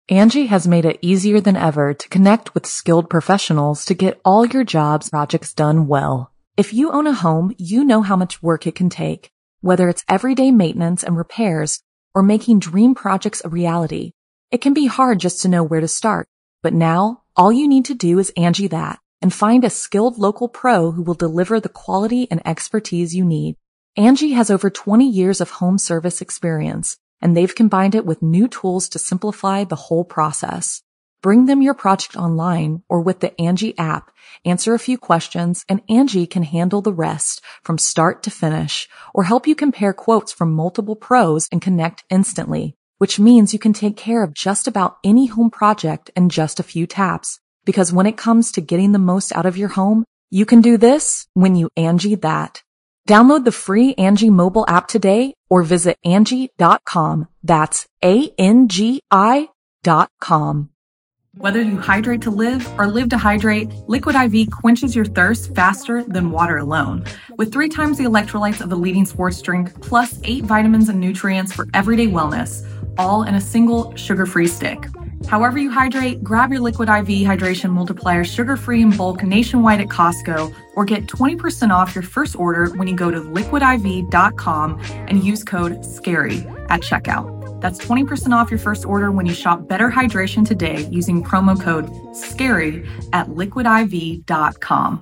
Angie has made it easier than ever to connect with skilled professionals to get all your jobs projects done well. If you own a home, you know how much work it can take, whether it's everyday maintenance and repairs or making dream projects a reality. It can be hard just to know where to start, but now all you need to do is Angie that and find a skilled local pro who will deliver the quality and expertise you need. Angie has over 20 years of home service experience, and they've combined it with new tools to simplify the whole process. Bring them your project online or with the Angie app, answer a few questions, and Angie can handle the rest from start to finish, or help you compare quotes from multiple pros and connect instantly, which means you can take care of just about any home project in just a few taps. Because when it comes to getting the most out of your home, you can do this when you Angie that. Download the free Angie mobile app today or visit Angie.com. That's ANGI.com. Whether you hydrate to live or live to hydrate, Liquid IV quenches your thirst faster than water alone. With 3 times the electrolytes of the leading sports drink, plus 8 vitamins and nutrients for everyday wellness, all in a single sugar-free stick. However you hydrate, grab your Liquid IV Hydration Multiplier sugar-free in bulk nationwide at Costco, or get 20% off your first order when you go to liquidiv.com and use code SCARY at checkout. That's 20% off your first order when you shop Better Hydration today using promo code SCARY at liquidiv.com.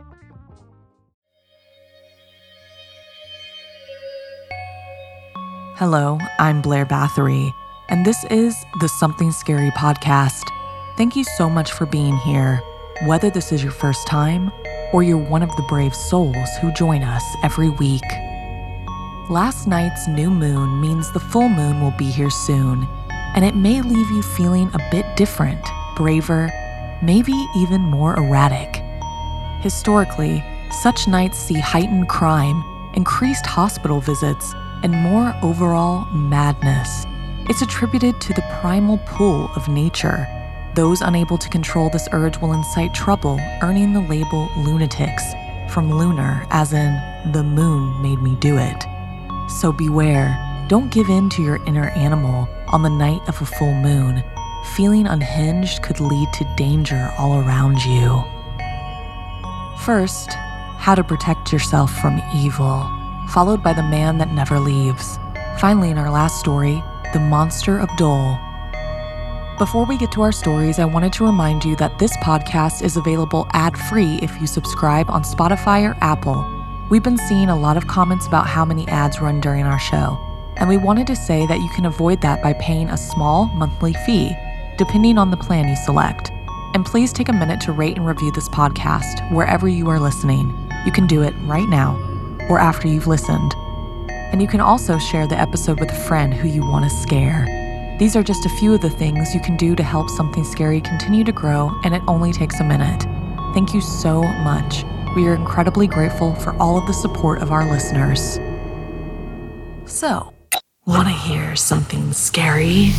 Hello, I'm Blair Bathory, and this is the Something Scary podcast. Thank you so much for being here, whether this is your first time or you're one of the brave souls who join us every week. Last night's new moon means the full moon will be here soon, and it may leave you feeling a bit different, braver, maybe even more erratic. Historically, such nights see heightened crime, increased hospital visits, and more overall madness. It's attributed to the primal pull of nature. Those unable to control this urge will incite trouble, earning the label lunatics, from lunar, as in, the moon made me do it. So beware, don't give in to your inner animal on the night of a full moon. Feeling unhinged could lead to danger all around you. First, how to protect yourself from evil, followed by the man that never leaves. Finally, in our last story, the monster of Dole. Before we get to our stories, I wanted to remind you that this podcast is available ad-free if you subscribe on Spotify or Apple. We've been seeing a lot of comments about how many ads run during our show, and we wanted to say that you can avoid that by paying a small monthly fee, depending on the plan you select. And please take a minute to rate and review this podcast wherever you are listening. You can do it right now or after you've listened. And you can also share the episode with a friend who you want to scare. These are just a few of the things you can do to help Something Scary continue to grow, and it only takes a minute. Thank you so much. We are incredibly grateful for all of the support of our listeners. So, want to hear something scary?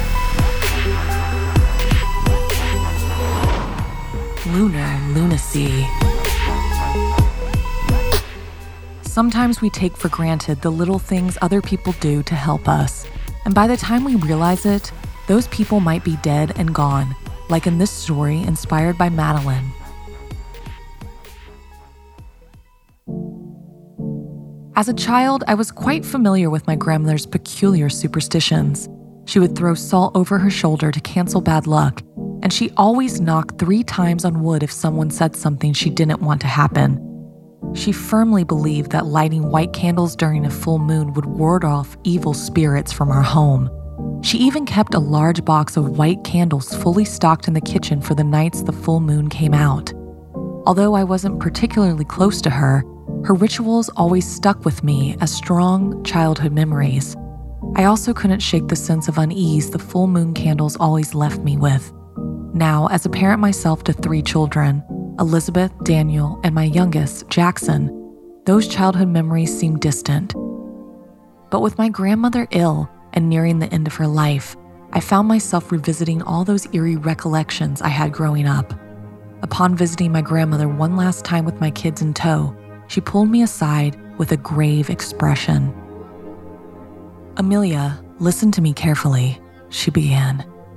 Lunar lunacy. Sometimes we take for granted the little things other people do to help us, and by the time we realize it, those people might be dead and gone, like in this story inspired by Madeline. As a child, I was quite familiar with my grandmother's peculiar superstitions. She would throw salt over her shoulder to cancel bad luck, and she always knocked 3 times on wood if someone said something she didn't want to happen. She firmly believed that lighting white candles during a full moon would ward off evil spirits from our home. She even kept a large box of white candles fully stocked in the kitchen for the nights the full moon came out. Although I wasn't particularly close to her, her rituals always stuck with me as strong childhood memories. I also couldn't shake the sense of unease the full moon candles always left me with. Now, as a parent myself to 3 children, Elizabeth, Daniel, and my youngest, Jackson, those childhood memories seem distant. But with my grandmother ill and nearing the end of her life, I found myself revisiting all those eerie recollections I had growing up. Upon visiting my grandmother one last time with my kids in tow, she pulled me aside with a grave expression. "Amelia, listen to me carefully," she began,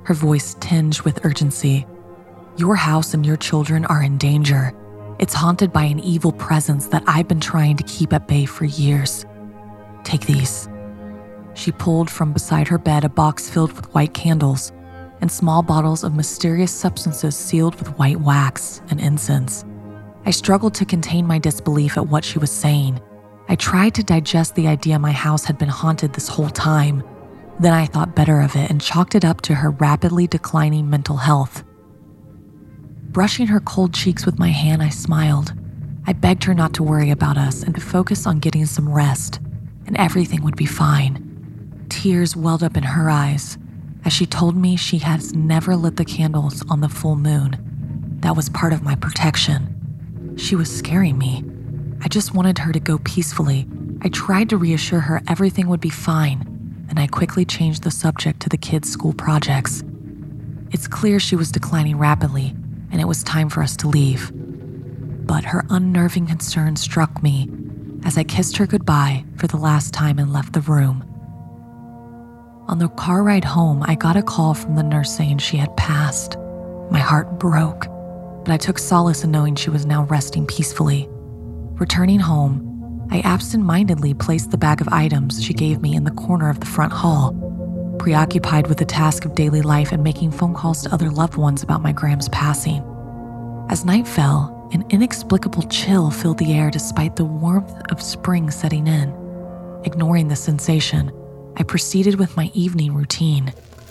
her voice tinged with urgency. "Your house and your children are in danger. It's haunted by an evil presence that I've been trying to keep at bay for years. Take these." She pulled from beside her bed a box filled with white candles and small bottles of mysterious substances sealed with white wax and incense. I struggled to contain my disbelief at what she was saying. I tried to digest the idea my house had been haunted this whole time. Then I thought better of it and chalked it up to her rapidly declining mental health. Brushing her cold cheeks with my hand, I smiled. I begged her not to worry about us and to focus on getting some rest, and everything would be fine. Tears welled up in her eyes as she told me she has never lit the candles on the full moon. That was part of my protection. She was scaring me. I just wanted her to go peacefully. I tried to reassure her everything would be fine, and I quickly changed the subject to the kids' school projects. It's clear she was declining rapidly, and it was time for us to leave. But her unnerving concern struck me as I kissed her goodbye for the last time and left the room. On the car ride home, I got a call from the nurse saying she had passed. My heart broke, but I took solace in knowing she was now resting peacefully. Returning home, I absent-mindedly placed the bag of items she gave me in the corner of the front hall, preoccupied with the task of daily life and making phone calls to other loved ones about my Gram's passing. As night fell, an inexplicable chill filled the air despite the warmth of spring setting in. Ignoring the sensation, I proceeded with my evening routine.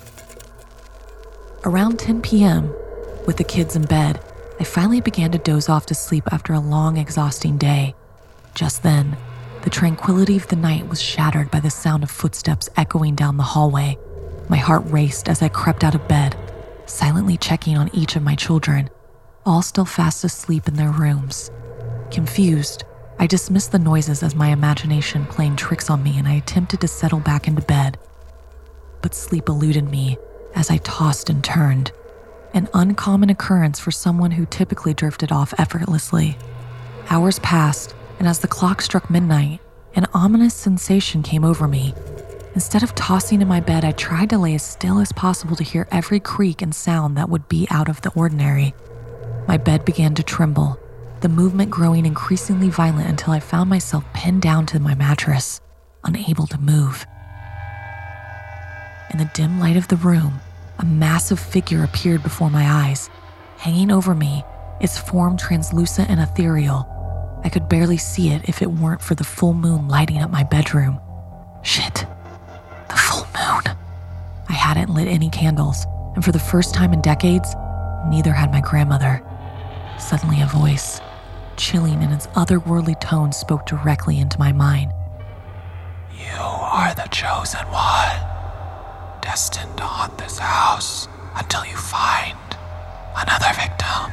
Around 10 p.m., with the kids in bed, I finally began to doze off to sleep after a long, exhausting day. Just then, the tranquility of the night was shattered by the sound of footsteps echoing down the hallway. My heart raced as I crept out of bed, silently checking on each of my children, all still fast asleep in their rooms. Confused, I dismissed the noises as my imagination playing tricks on me and I attempted to settle back into bed. But sleep eluded me as I tossed and turned, an uncommon occurrence for someone who typically drifted off effortlessly. Hours passed, and as the clock struck midnight, an ominous sensation came over me. Instead of tossing in my bed, I tried to lay as still as possible to hear every creak and sound that would be out of the ordinary. My bed began to tremble, the movement growing increasingly violent until I found myself pinned down to my mattress, unable to move. In the dim light of the room, a massive figure appeared before my eyes, hanging over me, its form translucent and ethereal. I could barely see it if it weren't for the full moon lighting up my bedroom. Shit, the full moon. I hadn't lit any candles, and for the first time in decades, neither had my grandmother. Suddenly a voice, chilling in its otherworldly tone, spoke directly into my mind. "You are the chosen one, destined to haunt this house until you find another victim."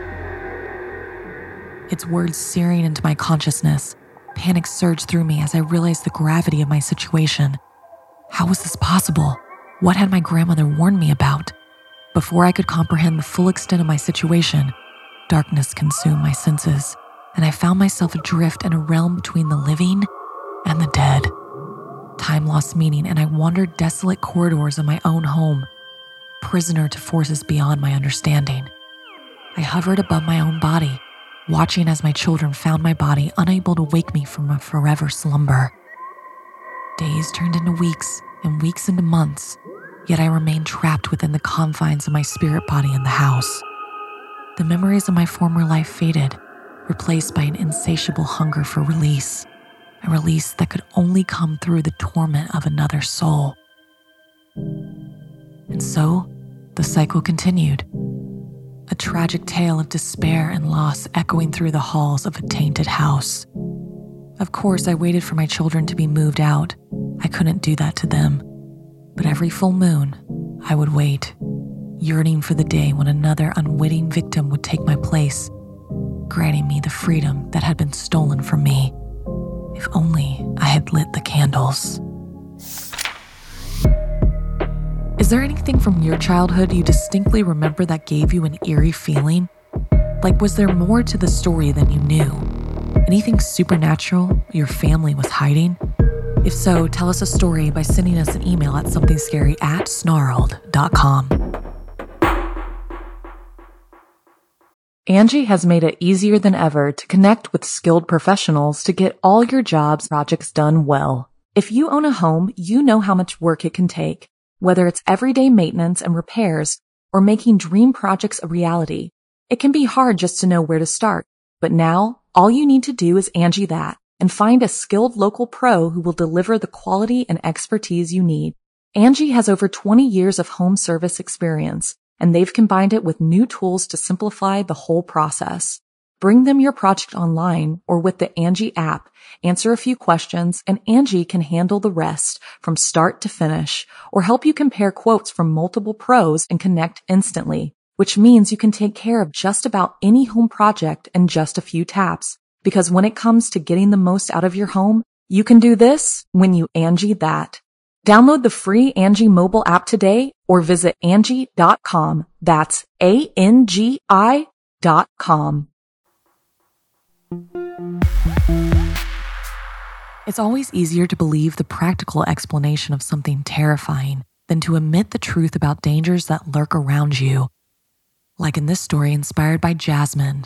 Its words searing into my consciousness, panic surged through me as I realized the gravity of my situation. How was this possible? What had my grandmother warned me about? Before I could comprehend the full extent of my situation, darkness consumed my senses, and I found myself adrift in a realm between the living and the dead. Time lost meaning, and I wandered desolate corridors of my own home, prisoner to forces beyond my understanding. I hovered above my own body, watching as my children found my body unable to wake me from a forever slumber. Days turned into weeks, and weeks into months, yet I remained trapped within the confines of my spirit body in the house. The memories of my former life faded, replaced by an insatiable hunger for release, a release that could only come through the torment of another soul. And so, the cycle continued, a tragic tale of despair and loss echoing through the halls of a tainted house. Of course, I waited for my children to be moved out. I couldn't do that to them. But every full moon, I would wait, yearning for the day when another unwitting victim would take my place, granting me the freedom that had been stolen from me. If only I had lit the candles. Is there anything from your childhood you distinctly remember that gave you an eerie feeling? Like, was there more to the story than you knew? Anything supernatural your family was hiding? If so, tell us a story by sending us an email at somethingscary@snarled.com. Angie has made it easier than ever to connect with skilled professionals to get all your jobs projects done well. If you own a home, you know how much work it can take, whether it's everyday maintenance and repairs or making dream projects a reality. It can be hard just to know where to start, but now all you need to do is Angie that and find a skilled local pro who will deliver the quality and expertise you need. Angie has over 20 years of home service experience, and they've combined it with new tools to simplify the whole process. Bring them your project online or with the Angie app, answer a few questions, and Angie can handle the rest from start to finish or help you compare quotes from multiple pros and connect instantly, which means you can take care of just about any home project in just a few taps. Because when it comes to getting the most out of your home, you can do this when you Angie that. Download the free Angie mobile app today or visit Angie.com. That's ANGI.com. It's always easier to believe the practical explanation of something terrifying than to admit the truth about dangers that lurk around you. Like in this story inspired by Jasmine.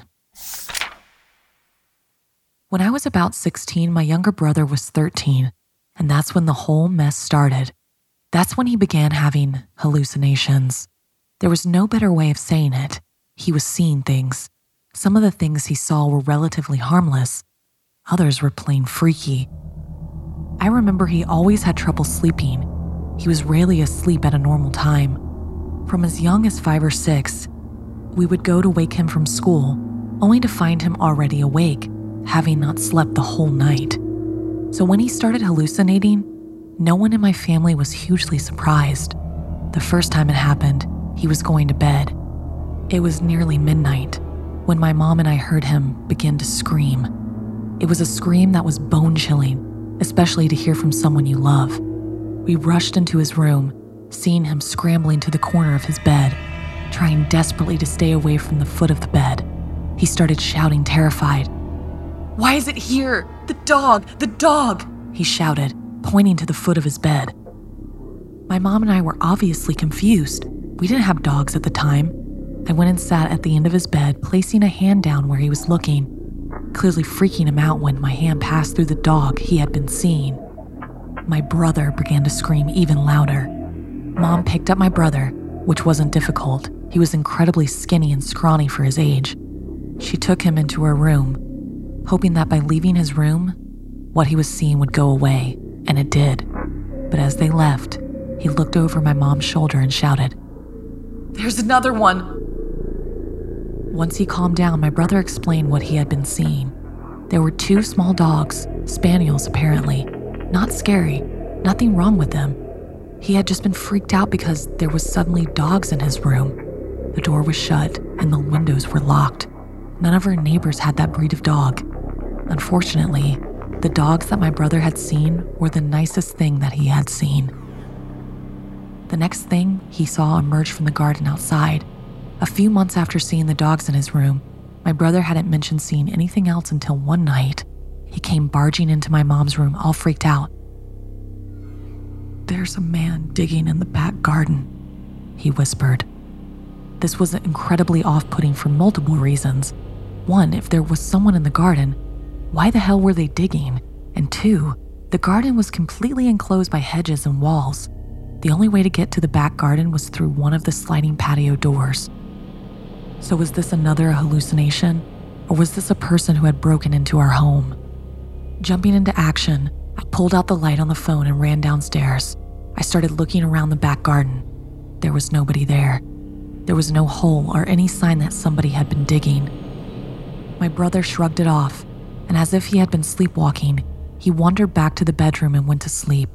When I was about 16, my younger brother was 13. And that's when the whole mess started. That's when he began having hallucinations. There was no better way of saying it. He was seeing things. Some of the things he saw were relatively harmless. Others were plain freaky. I remember he always had trouble sleeping. He was rarely asleep at a normal time. From as young as 5 or 6, we would go to wake him from school, only to find him already awake, having not slept the whole night. So when he started hallucinating, no one in my family was hugely surprised. The first time it happened, he was going to bed. It was nearly midnight when my mom and I heard him begin to scream. It was a scream that was bone-chilling, especially to hear from someone you love. We rushed into his room, seeing him scrambling to the corner of his bed, trying desperately to stay away from the foot of the bed. He started shouting, terrified. "Why is it here? The dog! The dog!" he shouted, pointing to the foot of his bed. My mom and I were obviously confused. We didn't have dogs at the time. I went and sat at the end of his bed, placing a hand down where he was looking, clearly freaking him out when my hand passed through the dog he had been seeing. My brother began to scream even louder. Mom picked up my brother, which wasn't difficult. He was incredibly skinny and scrawny for his age. She took him into her room, hoping that by leaving his room, what he was seeing would go away, and it did. But as they left, he looked over my mom's shoulder and shouted, "There's another one!" Once he calmed down, my brother explained what he had been seeing. There were 2 small dogs, spaniels apparently. Not scary, nothing wrong with them. He had just been freaked out because there was suddenly dogs in his room. The door was shut and the windows were locked. None of our neighbors had that breed of dog. Unfortunately, the dogs that my brother had seen were the nicest thing that he had seen. The next thing he saw emerge from the garden outside. A few months after seeing the dogs in his room, my brother hadn't mentioned seeing anything else until one night. He came barging into my mom's room all freaked out. "There's a man digging in the back garden," he whispered. This was incredibly off-putting for multiple reasons. 1, if there was someone in the garden, why the hell were they digging? And 2, the garden was completely enclosed by hedges and walls. The only way to get to the back garden was through one of the sliding patio doors. So was this another hallucination? Or was this a person who had broken into our home? Jumping into action, I pulled out the light on the phone and ran downstairs. I started looking around the back garden. There was nobody there. There was no hole or any sign that somebody had been digging. My brother shrugged it off, and as if he had been sleepwalking, he wandered back to the bedroom and went to sleep.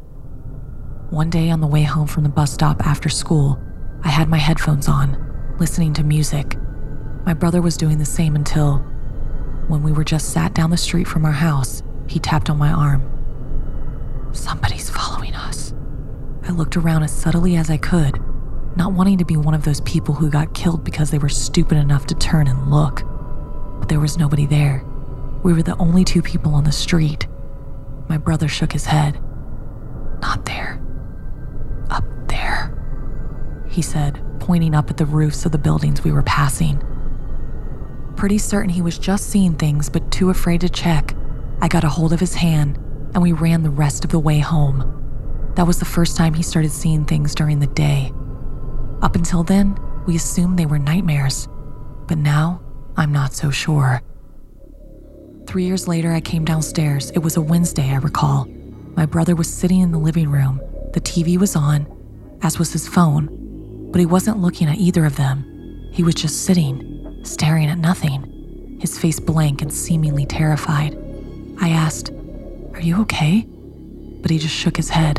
One day on the way home from the bus stop after school, I had my headphones on, listening to music. My brother was doing the same until, when we were just sat down the street from our house, he tapped on my arm. "Somebody's following us." I looked around as subtly as I could, not wanting to be one of those people who got killed because they were stupid enough to turn and look. But there was nobody there. We were the only 2 people on the street. My brother shook his head. "Not there. Up there," he said, pointing up at the roofs of the buildings we were passing. Pretty certain he was just seeing things but too afraid to check, I got a hold of his hand and we ran the rest of the way home. That was the first time he started seeing things during the day. Up until then, we assumed they were nightmares, but now I'm not so sure. 3 years later, I came downstairs. It was a Wednesday, I recall. My brother was sitting in the living room. The TV was on, as was his phone, but he wasn't looking at either of them. He was just sitting, staring at nothing, his face blank and seemingly terrified. I asked, "Are you okay?" But he just shook his head.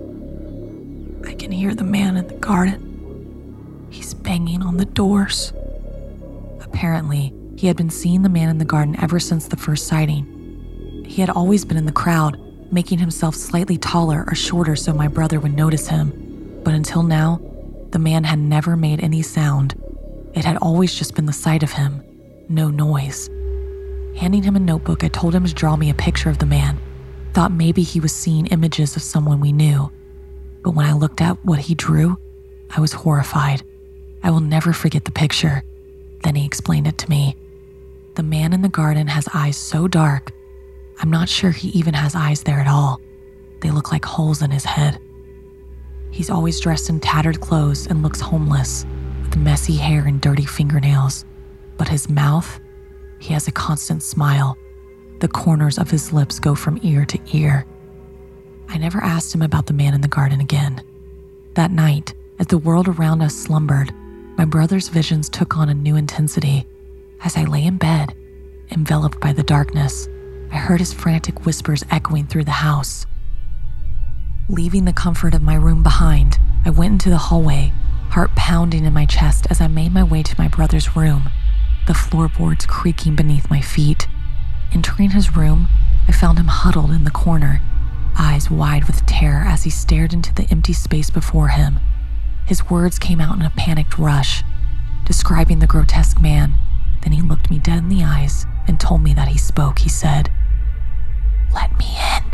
"I can hear the man in the garden. He's banging on the doors." Apparently, he had been seeing the man in the garden ever since the first sighting. He had always been in the crowd, making himself slightly taller or shorter so my brother would notice him. But until now, the man had never made any sound. It had always just been the sight of him, no noise. Handing him a notebook, I told him to draw me a picture of the man. Thought maybe he was seeing images of someone we knew. But when I looked at what he drew, I was horrified. I will never forget the picture. Then he explained it to me. The man in the garden has eyes so dark, I'm not sure he even has eyes there at all. They look like holes in his head. He's always dressed in tattered clothes and looks homeless, with messy hair and dirty fingernails. But his mouth, he has a constant smile. The corners of his lips go from ear to ear. I never asked him about the man in the garden again. That night, as the world around us slumbered, my brother's visions took on a new intensity. As I lay in bed, enveloped by the darkness, I heard his frantic whispers echoing through the house. Leaving the comfort of my room behind, I went into the hallway, heart pounding in my chest as I made my way to my brother's room, the floorboards creaking beneath my feet. Entering his room, I found him huddled in the corner, eyes wide with terror as he stared into the empty space before him. His words came out in a panicked rush, describing the grotesque man. Then he looked me dead in the eyes and told me that he spoke. He said, "Let me in."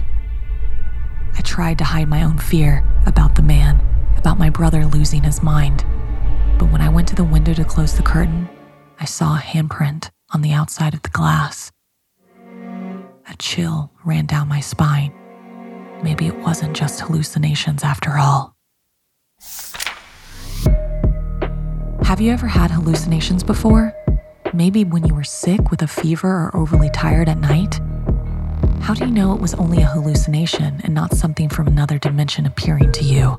I tried to hide my own fear about the man, about my brother losing his mind. But when I went to the window to close the curtain, I saw a handprint on the outside of the glass. A chill ran down my spine. Maybe it wasn't just hallucinations after all. Have you ever had hallucinations before? Maybe when you were sick with a fever or overly tired at night? How do you know it was only a hallucination and not something from another dimension appearing to you?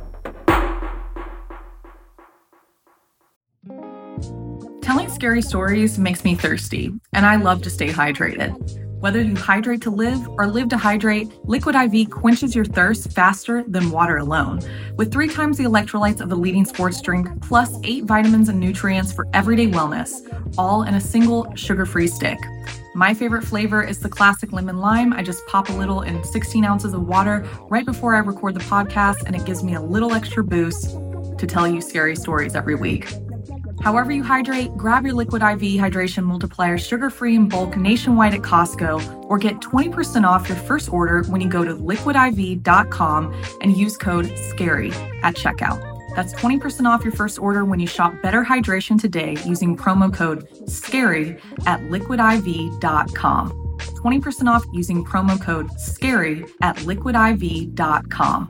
Telling scary stories makes me thirsty, and I love to stay hydrated. Whether you hydrate to live or live to hydrate, Liquid IV quenches your thirst faster than water alone. With 3 times the electrolytes of a leading sports drink, plus 8 vitamins and nutrients for everyday wellness, all in a single sugar-free stick. My favorite flavor is the classic lemon lime. I just pop a little in 16 ounces of water right before I record the podcast, and it gives me a little extra boost to tell you scary stories every week. However you hydrate, grab your Liquid IV Hydration Multiplier sugar-free in bulk nationwide at Costco, or get 20% off your first order when you go to liquidiv.com and use code SCARY at checkout. That's 20% off your first order when you shop Better Hydration today using promo code SCARY at liquidiv.com. 20% off using promo code SCARY at liquidiv.com.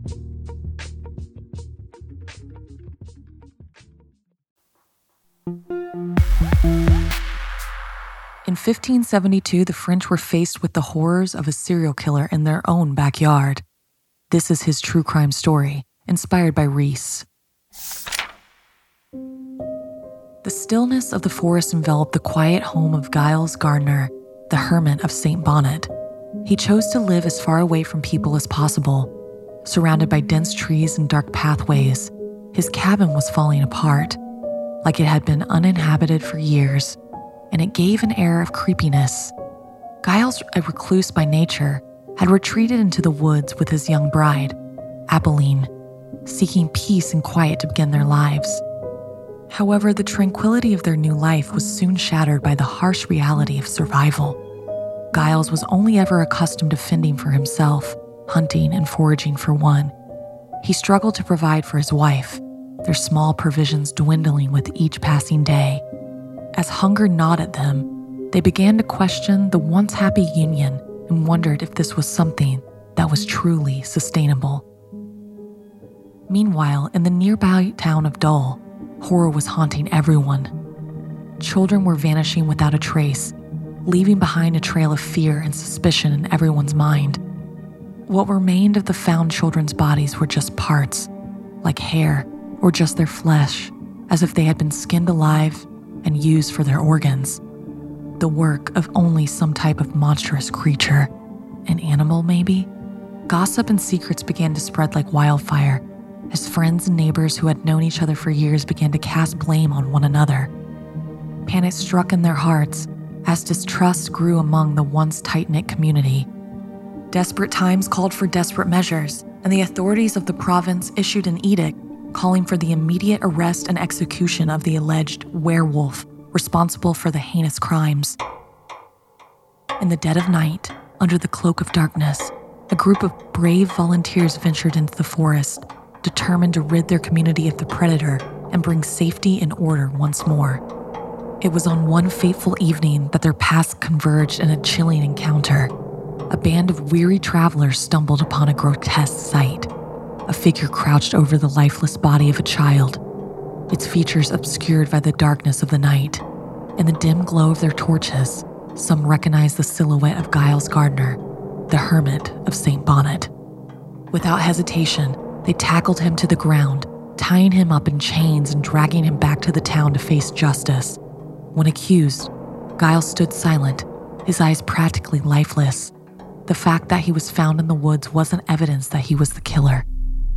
In 1572, the French were faced with the horrors of a serial killer in their own backyard. This is his true crime story, inspired by Reese. The stillness of the forest enveloped the quiet home of Giles Gardner, the hermit of St. Bonnet. He chose to live as far away from people as possible. Surrounded by dense trees and dark pathways, his cabin was falling apart, like it had been uninhabited for years, and it gave an air of creepiness. Giles, a recluse by nature, had retreated into the woods with his young bride, Apolline, seeking peace and quiet to begin their lives. However, the tranquility of their new life was soon shattered by the harsh reality of survival. Giles was only ever accustomed to fending for himself, hunting and foraging for one. He struggled to provide for his wife, their small provisions dwindling with each passing day. as hunger gnawed at them, they began to question the once happy union and wondered if this was something that was truly sustainable. Meanwhile, in the nearby town of Dole, horror was haunting everyone. Children were vanishing without a trace, leaving behind a trail of fear and suspicion in everyone's mind. What remained of the found children's bodies were just parts, like hair or just their flesh, as if they had been skinned alive and used for their organs. The work of only some type of monstrous creature, an animal maybe? Gossip and secrets began to spread like wildfire, as friends and neighbors who had known each other for years began to cast blame on one another. Panic struck in their hearts as distrust grew among the once tight-knit community. Desperate times called for desperate measures, and the authorities of the province issued an edict calling for the immediate arrest and execution of the alleged werewolf responsible for the heinous crimes. In the dead of night, under the cloak of darkness, a group of brave volunteers ventured into the forest, determined to rid their community of the predator and bring safety and order once more. It was on one fateful evening that their paths converged in a chilling encounter. A band of weary travelers stumbled upon a grotesque sight. A figure crouched over the lifeless body of a child, its features obscured by the darkness of the night. In the dim glow of their torches, some recognized the silhouette of Giles Gardner, the hermit of St. Bonnet. Without hesitation, they tackled him to the ground, tying him up in chains and dragging him back to the town to face justice. When accused, Giles stood silent, his eyes practically lifeless. The fact that he was found in the woods wasn't evidence that he was the killer.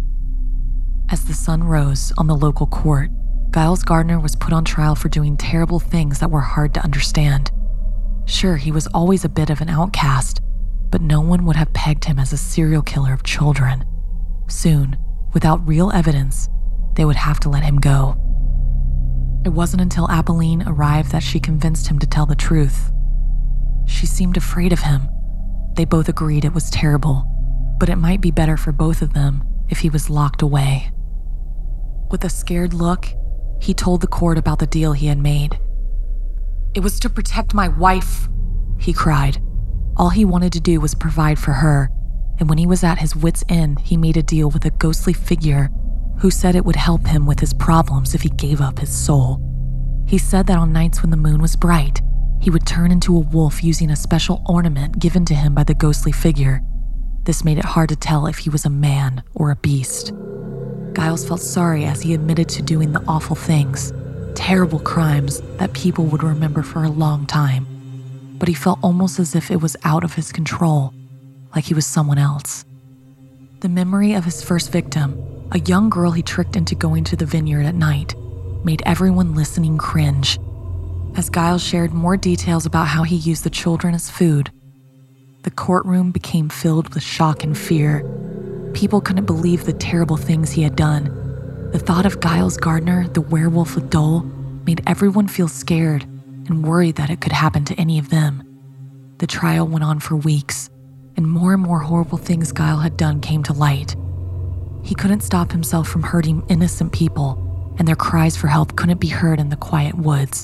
As the sun rose on the local court, Giles Gardner was put on trial for doing terrible things that were hard to understand. Sure, he was always a bit of an outcast, but no one would have pegged him as a serial killer of children. Soon, without real evidence, they would have to let him go. It wasn't until Abilene arrived that she convinced him to tell the truth. She seemed afraid of him. They both agreed it was terrible, but it might be better for both of them if he was locked away. With a scared look, he told the court about the deal he had made. "It was to protect my wife," he cried. All he wanted to do was provide for her, and when he was at his wit's end, he made a deal with a ghostly figure who said it would help him with his problems if he gave up his soul. He said that on nights when the moon was bright, he would turn into a wolf using a special ornament given to him by the ghostly figure. This made it hard to tell if he was a man or a beast. Giles felt sorry as he admitted to doing the awful things, terrible crimes that people would remember for a long time. But he felt almost as if it was out of his control, like he was someone else. The memory of his first victim, a young girl he tricked into going to the vineyard at night, made everyone listening cringe. As Giles shared more details about how he used the children as food, the courtroom became filled with shock and fear. People couldn't believe the terrible things he had done. The thought of Giles Gardner, the werewolf of Dole, made everyone feel scared and worried that it could happen to any of them. The trial went on for weeks, and more horrible things Giles had done came to light. He couldn't stop himself from hurting innocent people, and their cries for help couldn't be heard in the quiet woods.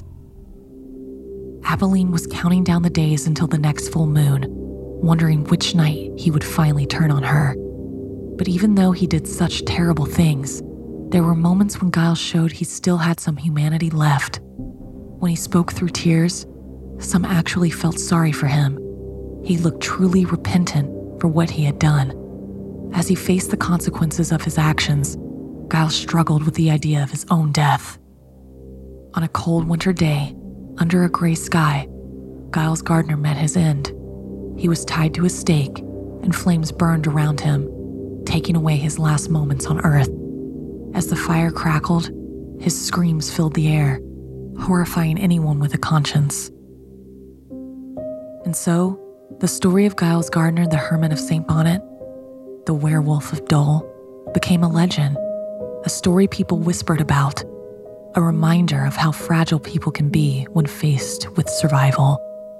Abilene was counting down the days until the next full moon, wondering which night he would finally turn on her. But even though he did such terrible things, there were moments when Giles showed he still had some humanity left. When he spoke through tears, some actually felt sorry for him. He looked truly repentant for what he had done. As he faced the consequences of his actions, Giles struggled with the idea of his own death. On a cold winter day, under a gray sky, Giles Gardner met his end. He was tied to a stake, and flames burned around him, taking away his last moments on Earth. As the fire crackled, his screams filled the air, horrifying anyone with a conscience. And so, the story of Giles Gardner, the Hermit of St. Bonnet, the werewolf of Dole, became a legend, a story people whispered about, a reminder of how fragile people can be when faced with survival.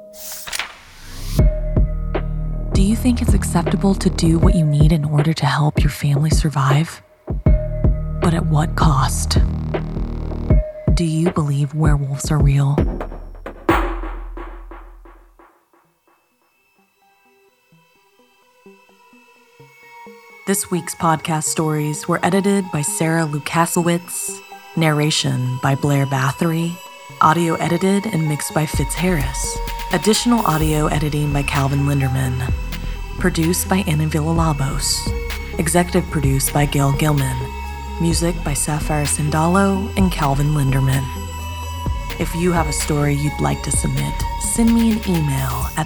Do you think it's acceptable to do what you need in order to help your family survive? But at what cost? Do you believe werewolves are real? This week's podcast stories were edited by Sarah Lukasiewicz, narration by Blair Bathory, audio edited and mixed by Fitz Harris, additional audio editing by Calvin Linderman, produced by Anna Villalobos, executive produced by Gail Gilman, music by Sapphire Sindalo and Calvin Linderman. If you have a story you'd like to submit, send me an email at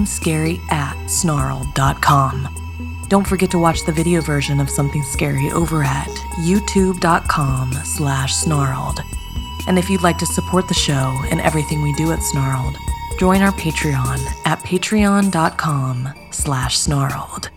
somethingscary@snarled.com. Don't forget to watch the video version of Something Scary over at youtube.com/snarled. And if you'd like to support the show and everything we do at Snarled, join our Patreon at patreon.com/snarled.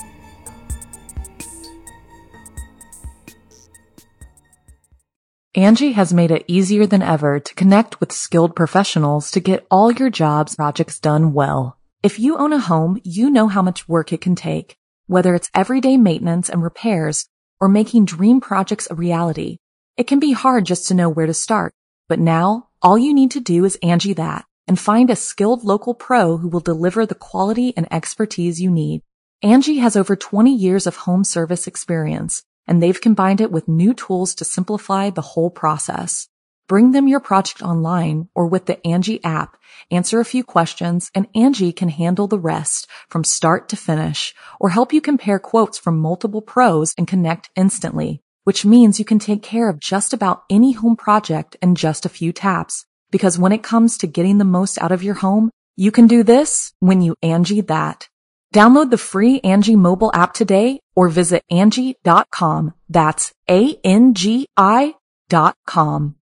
Angie has made it easier than ever to connect with skilled professionals to get all your jobs projects done well. If you own a home, you know how much work it can take. Whether it's everyday maintenance and repairs or making dream projects a reality, it can be hard just to know where to start. But now, all you need to do is Angie that and find a skilled local pro who will deliver the quality and expertise you need. Angie has over 20 years of home service experience, and they've combined it with new tools to simplify the whole process. Bring them your project online or with the Angie app, answer a few questions, and Angie can handle the rest from start to finish or help you compare quotes from multiple pros and connect instantly, which means you can take care of just about any home project in just a few taps. Because when it comes to getting the most out of your home, you can do this when you Angie that. Download the free Angie mobile app today or visit Angie.com. That's ANGI.com.